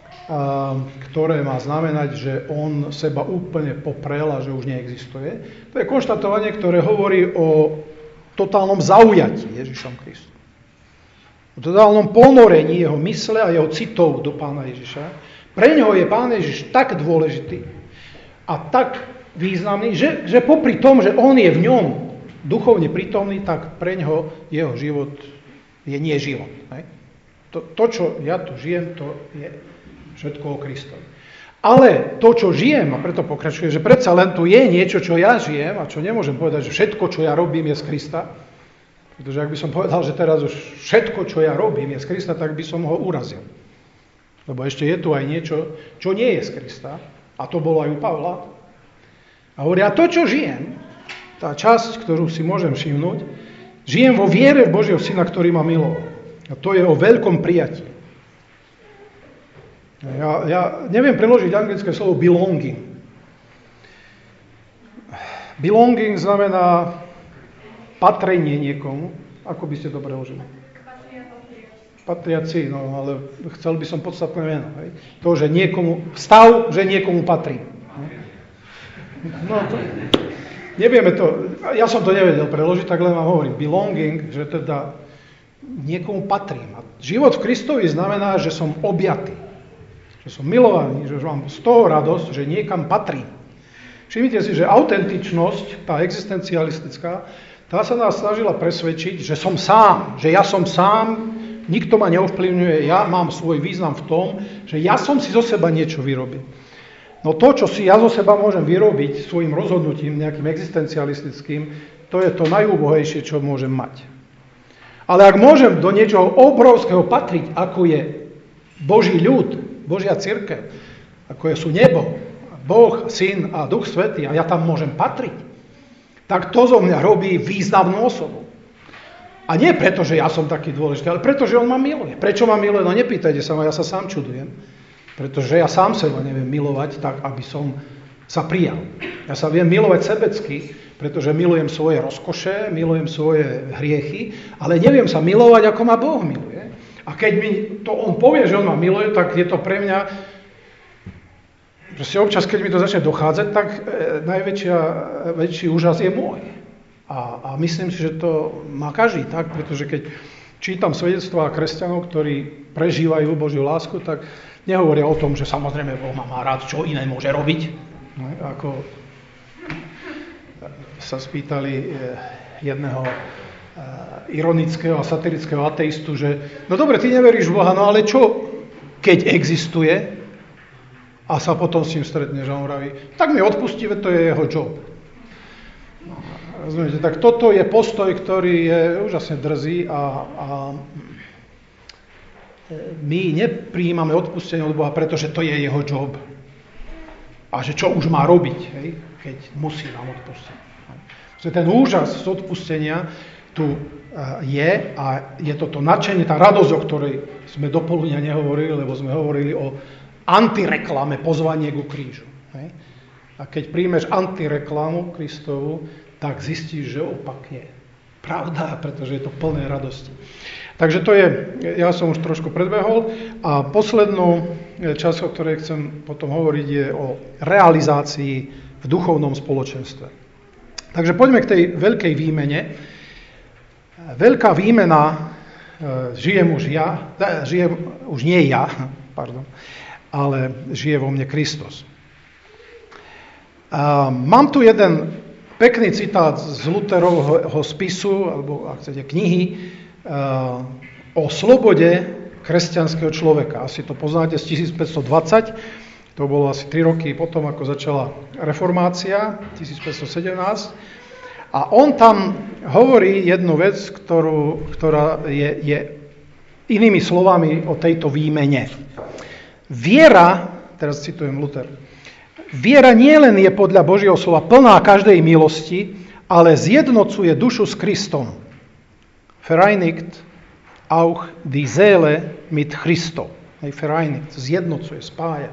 ktoré má znamenať, že on seba úplne poprel a že už neexistuje. To je konštatovanie, ktoré hovorí o totálnom zaujatí Ježišom Kristom. O totálnom ponorení jeho mysle a jeho citov do Pána Ježiša. Pre ňoho je Pán Ježiš tak dôležitý a tak významný, že, že popri tom, že on je v ňom duchovne prítomný, tak pre ňoho jeho život je nie život. Ne? To, to, čo ja tu žijem, to je všetko o Kristovi. Ale to, čo žijem, a preto pokračuje, že predsa len tu je niečo, čo ja žijem a čo nemôžem povedať, že všetko, čo ja robím, je z Krista. Pretože ak by som povedal, že teraz už všetko, čo ja robím, je z Krista, tak by som ho urazil. Lebo ešte je tu aj niečo, čo nie je z Krista. A to bolo aj u Pavla. A hovorí, a to, čo žijem, tá časť, ktorú si môžem všimnúť, žijem vo viere v Božieho Syna, ktorý ma miloval. A to je o veľkom prijatí. Ja, ja neviem preložiť anglické slovo belonging. Belonging znamená patrenie niekomu. Ako by ste to preložili? Patriaci, no ale chcel by som podstatné meno. Hej? To, že niekomu, stav, že niekomu patrí. No to, nevieme to, ja som to nevedel preložiť, tak len vám hovorím. Belonging, že teda niekomu patrím. A život v Kristovi znamená, že som objatý. Že som milovaný, že mám z toho radosť, že niekam patrím. Všimnite si, že autentičnosť, tá existencialistická, tá sa nás snažila presvedčiť, že som sám, že ja som sám, nikto ma neovplyvňuje, ja mám svoj význam v tom, že ja som si zo seba niečo vyrobil. No to, čo si ja zo seba môžem vyrobiť svojim rozhodnutím, nejakým existencialistickým, to je to najúbohejšie, čo môžem mať. Ale ak môžem do niečoho obrovského patriť, ako je Boží ľud, Božia cirkev, ako je sú nebo, Boh, Syn a Duch Svätý, a ja tam môžem patriť, tak to zo mňa robí významnú osobu. A nie preto, že ja som taký dôležitý, ale preto, že on ma miluje. Prečo ma miluje? No nepýtajte sa ma, ja sa sám čudujem. Pretože ja sám seba neviem milovať tak, aby som sa prijal. Ja sa viem milovať sebecky, pretože milujem svoje rozkoše, milujem svoje hriechy, ale neviem sa milovať, ako ma Boh miluje. A keď mi to on povie, že on ma miluje, tak je to pre mňa, proste občas, keď mi to začne dochádzať, tak e, najväčšia, väčší úžas je môj. A, a myslím si, že to má každý tak, pretože keď čítam svedectvá kresťanov, ktorí prežívajú Božiu lásku, tak nehovoria o tom, že samozrejme Boh ma má rád, čo iné môže robiť. No, ako sa spýtali jedného ironického a satirického ateistu, že no dobre, ty neveríš v Boha, no ale čo, keď existuje a sa potom s ním stretneš a on vraví, tak mi odpustí, veď to je jeho job. No, rozumiete, tak toto je postoj, ktorý je úžasne drzý a, a my neprijímame odpustenie od Boha, pretože to je jeho job. A že čo už má robiť, hej, keď musí nám odpustiť. Ten úžas z odpustenia tu je a je toto nadšenie, tá radosť, o ktorej sme do poludnia nehovorili, lebo sme hovorili o antireklame pozvanie ku krížu. Hej. A keď príjmeš antireklamu Kristovu, tak zistíš, že opak je pravda, pretože je to plné radosti. Takže to je, ja som už trošku predbehol a poslednú časť, o ktorej chcem potom hovoriť, je o realizácii v duchovnom spoločenstve. Takže poďme k tej veľkej výmene. Veľká výmena, žijem už ja, žijem už nie ja, pardon, ale žije vo mne Kristus. A mám tu jeden pekný citát z Lutherovho spisu, alebo ak chcete knihy, o slobode kresťanského človeka. Asi to poznáte z tisícpäťstodvadsať, to bolo asi tri roky potom, ako začala reformácia, tisícpäťstosedemnásť. A on tam hovorí jednu vec, ktorú, ktorá je, je inými slovami o tejto výmene. Viera, teraz citujem Luther, viera nielen je podľa Božieho slova plná každej milosti, ale zjednocuje dušu s Kristom. Vereinigt auch die Seele mit Christo. Vereinigt, zjednocuje, spája.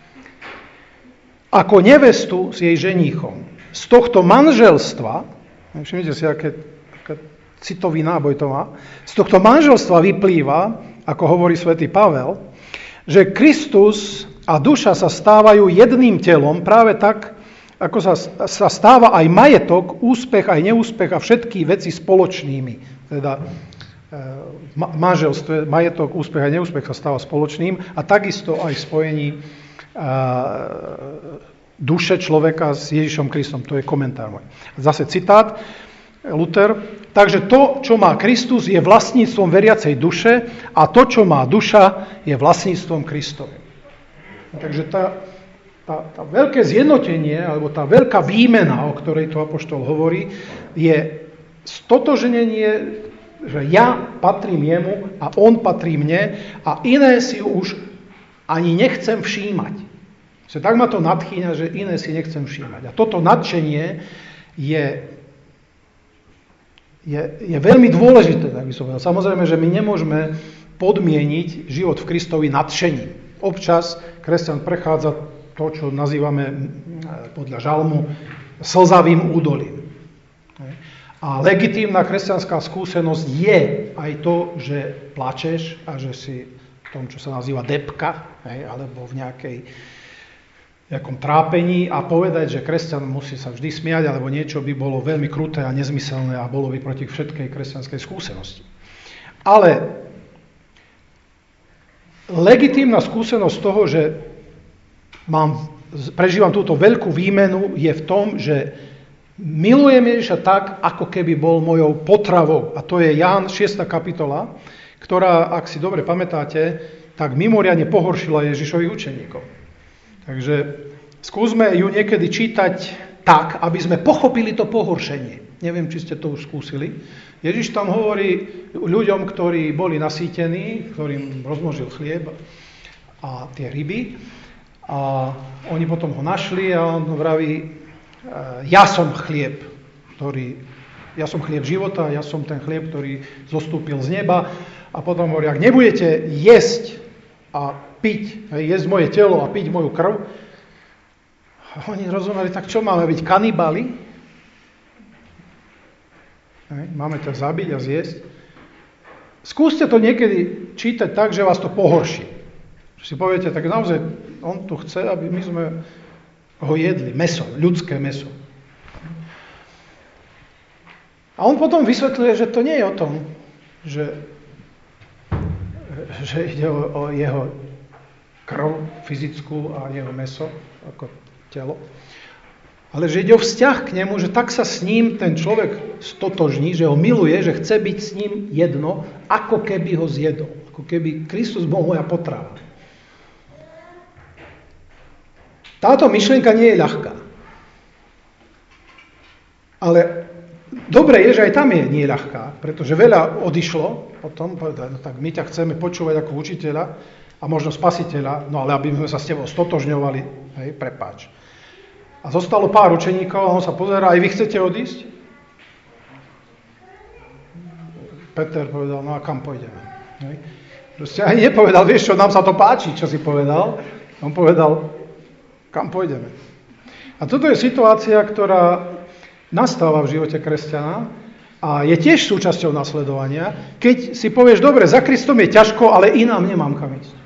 Ako nevestu s jej ženíchom. Z tohto manželstva, všimnite si, aké, aké citový náboj to má, z tohto manželstva vyplýva, ako hovorí svätý Pavel, že Kristus a duša sa stávajú jedným telom, práve tak, ako sa, sa stáva aj majetok, úspech aj neúspech a všetky veci spoločnými. Teda v manželstve majetok, úspech a neúspech sa stáva spoločným a takisto aj v spojení duše človeka s Ježišom Kristom. To je komentár môj. Zase citát, Luther. Takže to, čo má Kristus, je vlastníctvom veriacej duše a to, čo má duša, je vlastníctvom Kristovým. Takže tá, tá, tá veľké zjednotenie, alebo tá veľká výmena, o ktorej tu apoštol hovorí, je stotožnenie, že ja patrím jemu a on patrí mne a iné si už ani nechcem všímať. Že tak ma to nadchýňa, že iné si nechcem všímať. A toto nadšenie je, je, je veľmi dôležité, tak by som povedal. Samozrejme, že my nemôžeme podmieniť život v Kristovi nadšením. Občas kresťan prechádza to, čo nazývame podľa žalmu slzavým údolím. A legitímna kresťanská skúsenosť je aj to, že plačeš a že si v tom, čo sa nazýva depka, hej, alebo v nejakej nejakom trápení a povedať, že kresťan musí sa vždy smiať, alebo niečo by bolo veľmi kruté a nezmyselné a bolo by proti všetkej kresťanskej skúsenosti. Ale legitímna skúsenosť toho, že mám, prežívam túto veľkú výmenu, je v tom, že milujem Ježiša tak, ako keby bol mojou potravou. A to je Ján šiesta kapitola, ktorá, ak si dobre pamätáte, tak mimoriadne pohoršila Ježišových učeníkov. Takže skúsme ju niekedy čítať tak, aby sme pochopili to pohoršenie. Neviem, či ste to už skúsili. Ježiš tam hovorí ľuďom, ktorí boli nasýtení, ktorým rozmnožil chlieb a tie ryby. A oni potom ho našli a on vraví, ja som chlieb, ktorý, ja som chlieb života, ja som ten chlieb, ktorý zostúpil z neba. A potom hovorí, ak nebudete jesť a piť, jesť moje telo a piť moju krv, a oni rozumeli, tak čo máme byť, kanibali? Máme to zabiť a zjesť? Skúste to niekedy čítať tak, že vás to pohorší. Že si poviete, tak naozaj on tu chce, aby my sme ho jedli, meso, ľudské meso. A on potom vysvetľuje, že to nie je o tom, že, že ide o, o jeho krv fyzickú a jeho meso ako telo, ale že ide o vzťah k nemu, že tak sa s ním ten človek stotožní, že ho miluje, že chce byť s ním jedno, ako keby ho zjedol. Ako keby Kristus bol moja potrava. Táto myšlienka nie je ľahká. Ale dobre je, že aj tam je nie ľahká, pretože veľa odišlo potom, povedať, no tak my ťa chceme počúvať ako učiteľa a možno spasiteľa, no ale aby sme sa s tebou stotožňovali, hej, prepáč. A zostalo pár učeníkov a on sa pozerá, aj vy chcete odísť? Peter povedal, no a kam pôjdeme? Hej. Proste aj nepovedal, vieš čo, nám sa to páči, čo si povedal. On povedal, kam pôjdeme? A toto je situácia, ktorá nastáva v živote kresťana a je tiež súčasťou nasledovania, keď si povieš, dobre, za Kristom je ťažko, ale inám nemám kam ísť.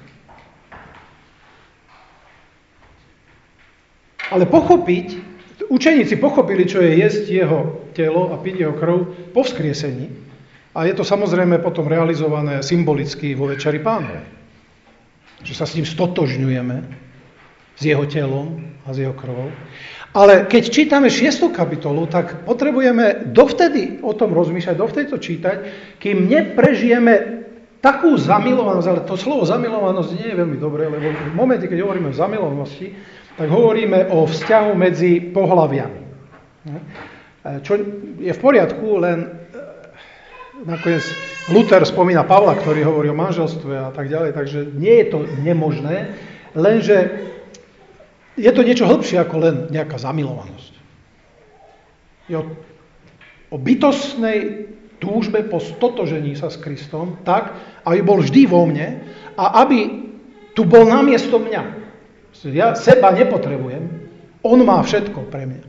Ale pochopiť, učeníci pochopili, čo je jesť jeho telo a piť jeho krv po vzkriesení. A je to samozrejme potom realizované symbolicky vo Večeri Pánovej. Že sa s ním stotožňujeme, s jeho telom a s jeho krvou. Ale keď čítame šiestú kapitolu, tak potrebujeme dovtedy o tom rozmýšľať, dovtedy to čítať, kým neprežijeme takú zamilovanosť, ale to slovo zamilovanosť nie je veľmi dobré, lebo v momente, keď hovoríme o zamilovanosti, tak hovoríme o vzťahu medzi pohlaviami. Čo je v poriadku, len nakoniec Luther spomína Pavla, ktorý hovorí o manželstve a tak ďalej, takže nie je to nemožné, lenže je to niečo hĺbšie ako len nejaká zamilovanosť. Je o, o bytostnej túžbe po stotožení sa s Kristom tak, aby bol vždy vo mne a aby tu bol namiesto mňa. Ja seba nepotrebujem, on má všetko pre mňa.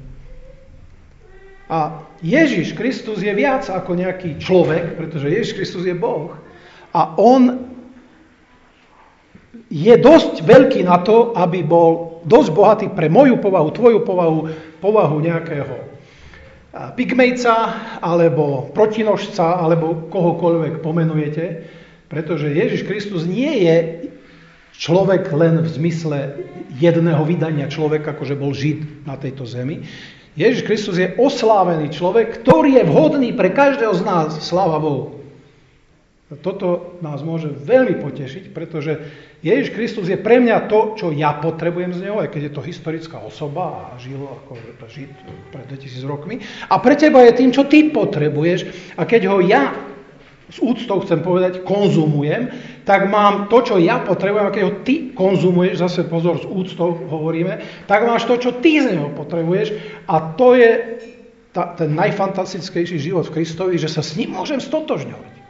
A Ježiš Kristus je viac ako nejaký človek, pretože Ježiš Kristus je Boh a on je dosť veľký na to, aby bol dosť bohatý pre moju povahu, tvoju povahu, povahu nejakého pygmejca, alebo protinožca, alebo kohokoľvek pomenujete, pretože Ježiš Kristus nie je človek len v zmysle jedného vydania človeka, akože bol Žid na tejto zemi. Ježiš Kristus je oslávený človek, ktorý je vhodný pre každého z nás, sláva Bohu. Toto nás môže veľmi potešiť, pretože Ježiš Kristus je pre mňa to, čo ja potrebujem z neho, aj keď je to historická osoba a žil ako Žid pred dvetisíc rokmi. A pre teba je tým, čo ty potrebuješ. A keď ho ja s úctou chcem povedať, konzumujem, tak mám to, čo ja potrebujem. A keď ho ty konzumuješ, zase pozor, s úctou hovoríme, tak máš to, čo ty z neho potrebuješ. A to je tá, ten najfantastickejší život v Kristovi, že sa s ním môžem stotožňovať.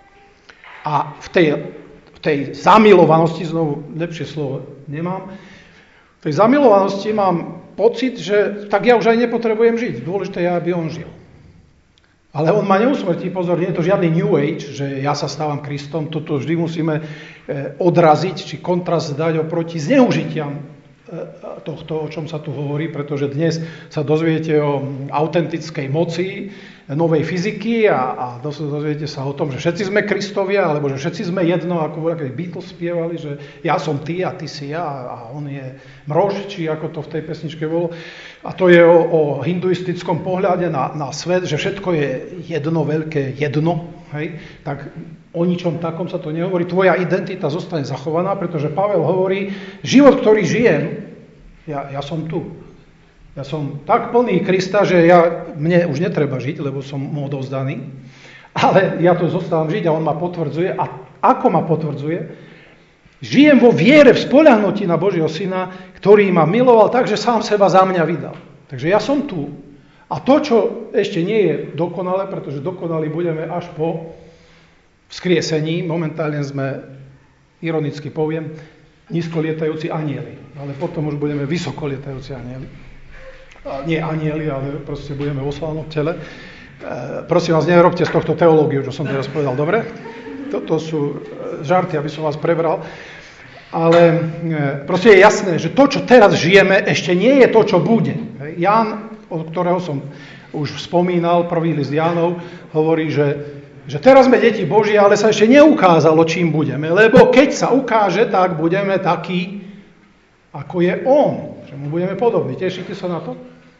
A v tej, v tej zamilovanosti, znovu lepšie slovo nemám, v tej zamilovanosti mám pocit, že tak ja už aj nepotrebujem žiť. Dôležité je, aby on žil. Ale on ma neusmrtí, pozor, nie je to žiadny New Age, že ja sa stávam Kristom, toto vždy musíme odraziť, či kontrast dať oproti zneužitiam tohto, o čom sa tu hovorí, pretože dnes sa dozviete o autentickej moci, novej fyziky a, a dozviete sa o tom, že všetci sme Kristovia, alebo že všetci sme jedno, ako bolo, keď Beatles spievali, že ja som ty a ty si ja a on je mrož, či ako to v tej pesničke bolo. A to je o, o hinduistickom pohľade na, na svet, že všetko je jedno, veľké jedno. Hej? Tak o ničom takom sa to nehovorí. Tvoja identita zostane zachovaná, pretože Pavel hovorí, život, ktorý žijem, ja, ja som tu. Ja som tak plný Krista, že ja, mne už netreba žiť, lebo som mu odovzdaný. Ale ja tu zostávam žiť a on ma potvrdzuje. A ako ma potvrdzuje? Žijem vo viere, v spoľahnutí na Božieho Syna, ktorý ma miloval tak, že sám seba za mňa vydal. Takže ja som tu. A to, čo ešte nie je dokonalé, pretože dokonalí budeme až po vzkriesení, momentálne sme, ironicky poviem, nízko lietajúci anjeli. Ale potom už budeme vysoko lietajúci anjeli. Nie anjeli, ale proste budeme vo slávnom tele. E, prosím vás, nerobte z tohto teológiu, čo som teraz povedal, dobre? Toto sú žarty, aby som vás prebral. Ale e, proste je jasné, že to, čo teraz žijeme, ešte nie je to, čo bude. Ján, od ktorého som už spomínal, prvý list Jánov, hovorí, že, že teraz sme deti Boží, ale sa ešte neukázalo, čím budeme. Lebo keď sa ukáže, tak budeme takí, ako je on. Že mu budeme podobní. Tešíte sa na to?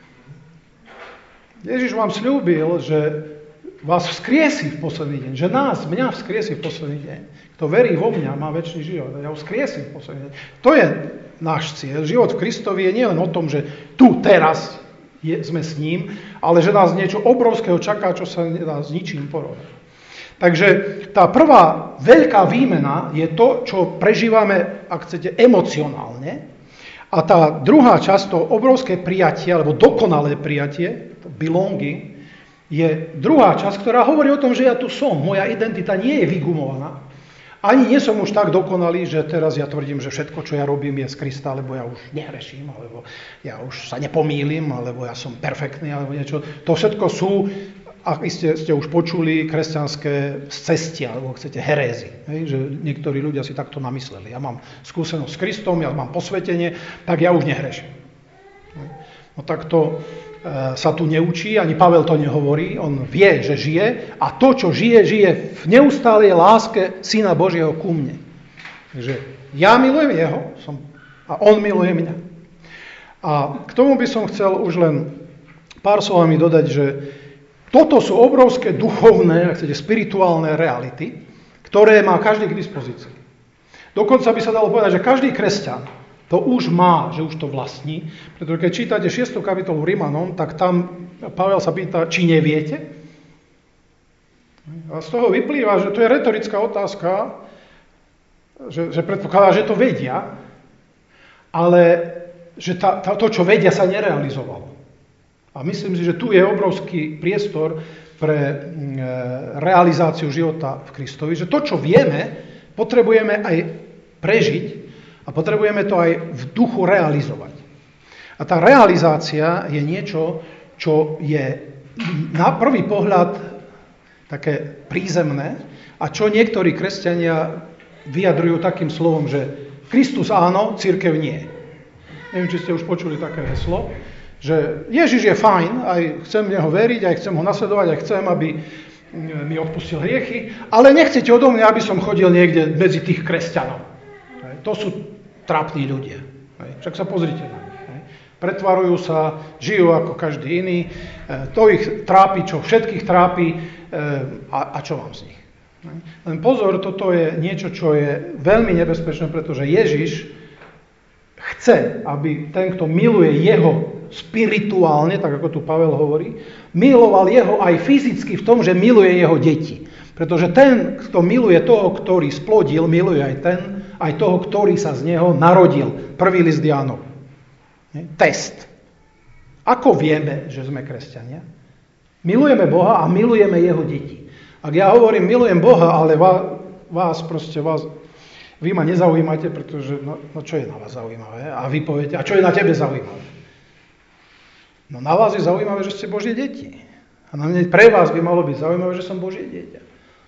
Ježiš vám sľúbil, že vás vzkriesí v posledný deň. Že nás, mňa vzkriesí v posledný deň. Kto verí vo mňa, má večný život. Ja ho vzkriesím v posledný deň. To je náš cieľ. Život v Kristovi je nielen o tom, že tu, teraz je, sme s ním, ale že nás niečo obrovského čaká, čo sa nedá s ničím porovnať. Takže tá prvá veľká výmena je to, čo prežívame, ak chcete, emocionálne. A tá druhá časť, to obrovské prijatie, alebo dokonalé prijatie, to belonging, je druhá časť, ktorá hovorí o tom, že ja tu som. Moja identita nie je vygumovaná. Ani nie som už tak dokonalý, že teraz ja tvrdím, že všetko, čo ja robím, je z Krista, alebo ja už nehreším, alebo ja už sa nepomýlim, alebo ja som perfektný, alebo niečo. To všetko sú, ak ste, ste už počuli, kresťanské scestia, alebo chcete herézy. Hej? Že niektorí ľudia si takto namysleli. Ja mám skúsenosť s Kristom, ja mám posvetenie, tak ja už nehreším. No tak to sa tu neučí, ani Pavel to nehovorí, on vie, že žije a to, čo žije, žije v neustálej láske Syna Božieho ku mne. Takže ja milujem jeho som, a on miluje mňa. A k tomu by som chcel už len pár slovami dodať, že toto sú obrovské duchovné, ak chcete, spirituálne reality, ktoré má každý k dispozícii. Dokonca by sa dalo povedať, že každý kresťan to už má, že už to vlastní. Pretože keď čítate šiestú kapitolu Rimanom, tak tam Pavel sa pýta, či neviete. A z toho vyplýva, že to je retorická otázka, že, že predpokladá, že to vedia, ale že tá, tá, to, čo vedia, sa nerealizovalo. A myslím si, že tu je obrovský priestor pre e, realizáciu života v Kristovi, že to, čo vieme, potrebujeme aj prežiť, a potrebujeme to aj v duchu realizovať. A tá realizácia je niečo, čo je na prvý pohľad také prízemné a čo niektorí kresťania vyjadrujú takým slovom, že Kristus áno, cirkev nie. Neviem, či ste už počuli také heslo, že Ježiš je fajn, aj chcem v neho veriť, aj chcem ho nasledovať, aj chcem, aby mi odpustil hriechy, ale nechcete odo mňa, aby som chodil niekde medzi tých kresťanov. To sú trápni ľudia. Však sa pozrite na nich. Pretvarujú sa, žijú ako každý iný. To ich trápi, čo všetkých trápi. A, a čo vám z nich? Len pozor, toto je niečo, čo je veľmi nebezpečné, pretože Ježiš chce, aby ten, kto miluje jeho spirituálne, tak ako tu Pavel hovorí, miloval jeho aj fyzicky v tom, že miluje jeho deti. Pretože ten, kto miluje toho, ktorý splodil, miluje aj ten, aj toho, ktorý sa z neho narodil. Prvý list Jánov. Test. Ako vieme, že sme kresťania? Milujeme Boha a milujeme jeho deti. Ak ja hovorím, milujem Boha, ale vás, vás proste, vás, vy ma nezaujímate, pretože, no, no čo je na vás zaujímavé? A vy poviete, a čo je na tebe zaujímavé? No na vás je zaujímavé, že ste Božie deti. A na mne, pre vás by malo byť zaujímavé, že som Božie dieťa.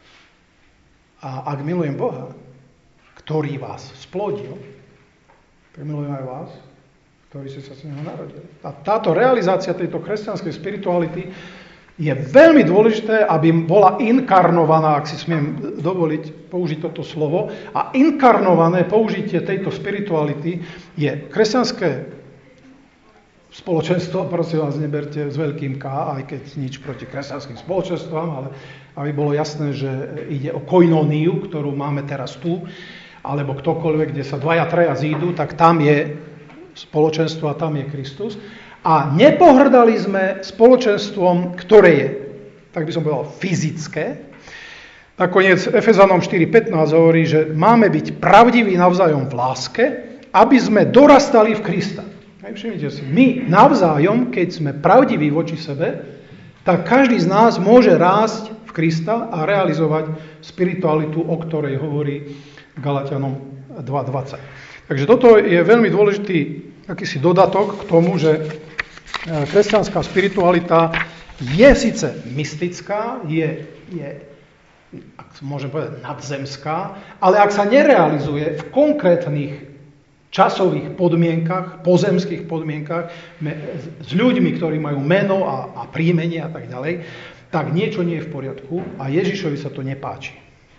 A ak milujem Boha, ktorý vás splodil, tak milujem aj vás, ktorí ste sa z neho narodili. A táto realizácia tejto kresťanskej spirituality je veľmi dôležité, aby bola inkarnovaná, ak si smiem dovoliť použiť toto slovo. A inkarnované použitie tejto spirituality je kresťanské spoločenstvo, prosím vás, neberte s veľkým K, aj keď nič proti kresťanským spoločenstvám, ale aby bolo jasné, že ide o koinóniu, ktorú máme teraz tu, alebo ktokoľvek, kde sa dvaja, traja zídu, tak tam je spoločenstvo a tam je Kristus. A nepohrdali sme spoločenstvom, ktoré je, tak by som povedal, fyzické. Nakoniec Efezanom štyri pätnásť hovorí, že máme byť pravdiví navzájom v láske, aby sme dorastali v Krista. Všimnite si, my navzájom, keď sme pravdiví voči sebe, tak každý z nás môže rásť v Krista a realizovať spiritualitu, o ktorej hovorí Galatianom dva dvadsať. Takže toto je veľmi dôležitý akýsi dodatok k tomu, že kresťanská spiritualita je síce mystická, je, je ak môžem povedať, nadzemská, ale ak sa nerealizuje v konkrétnych časových podmienkach, pozemských podmienkach, s ľuďmi, ktorí majú meno a, a príjmenie a tak ďalej, tak niečo nie je v poriadku a Ježišovi sa to nepáči.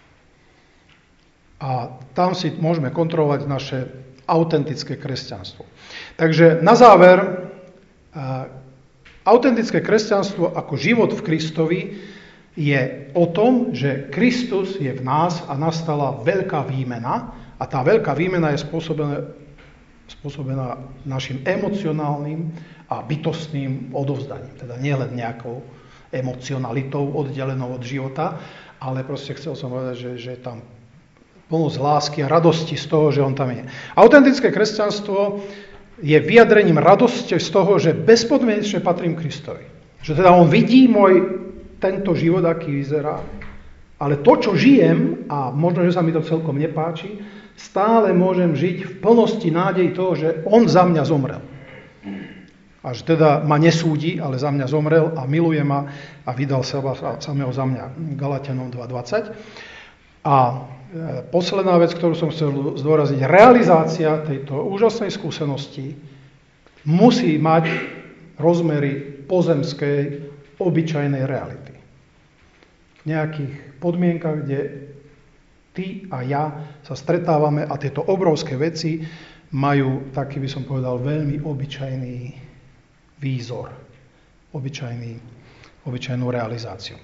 A tam si môžeme kontrolovať naše autentické kresťanstvo. Takže na záver, autentické kresťanstvo ako život v Kristovi je o tom, že Kristus je v nás a nastala veľká výmena a tá veľká výmena je spôsobená, spôsobená našim emocionálnym a bytostným odovzdaním. Teda nielen nejakou emocionalitou oddelenou od života, ale proste chcel som povedať, že, že je tam plnosť lásky a radosti z toho, že on tam je. Autentické kresťanstvo je vyjadrením radosti z toho, že bezpodmienečne patrím Kristovi. Že teda on vidí môj tento život, aký vyzerá, a Ale to, čo žijem, a možno, že sa mi to celkom nepáči, stále môžem žiť v plnosti nádej toho, že on za mňa zomrel. Až teda ma nesúdi, ale za mňa zomrel a miluje ma a vydal seba samého za mňa. Galatianom dva dvadsať. A posledná vec, ktorú som chcel zdôrazniť, realizácia tejto úžasnej skúsenosti musí mať rozmery pozemskej, obyčajnej reality. V nejakých podmienkach, kde ty a ja sa stretávame a tieto obrovské veci majú, taký by som povedal, veľmi obyčajný výzor, obyčajný, obyčajnú realizáciu.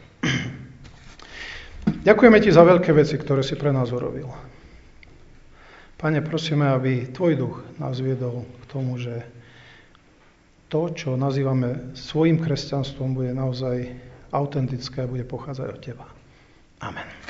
Ďakujeme ti za veľké veci, ktoré si pre nás urobil. Pane, prosíme, aby tvoj duch nás viedol k tomu, že to, čo nazývame svojím kresťanstvom, bude naozaj autentické a bude pochádzať od teba. Amen.